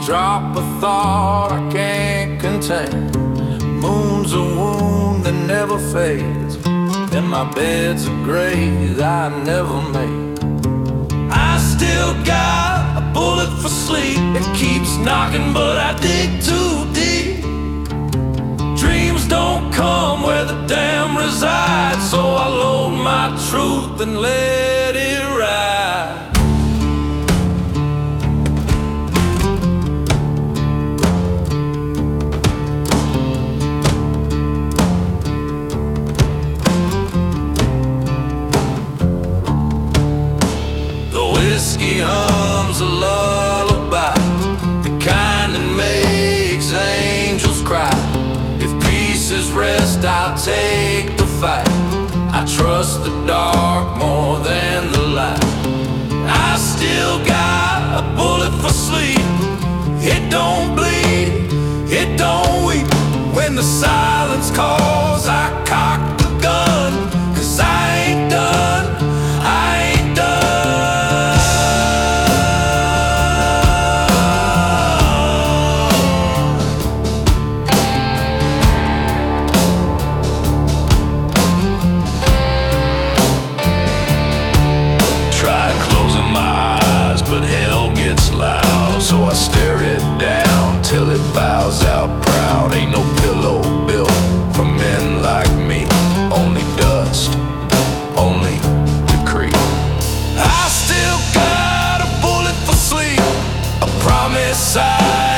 drop a thought I can't contain. Moon's a wound that never fades, and my bed's a grave I never made. I still got a bullet for sleep. It keeps knocking, but I dig too deep. Dreams don't come where the dam resides, so I load my truth and let it ride. Whiskey hums a lullaby, the kind that makes angels cry. If pieces rest, I'll take the fight. I trust the dark more than the light. I still got a bullet for sleep. It don't bleed, it don't weep. When the silence calls, I cock the gun, 'cause I ain't done, I ain't done. But hell gets loud, so I stare it down till it bows out proud. Ain't no pillow built for men like me. Only dust, only decree. I still got a bullet for sleep, a promise I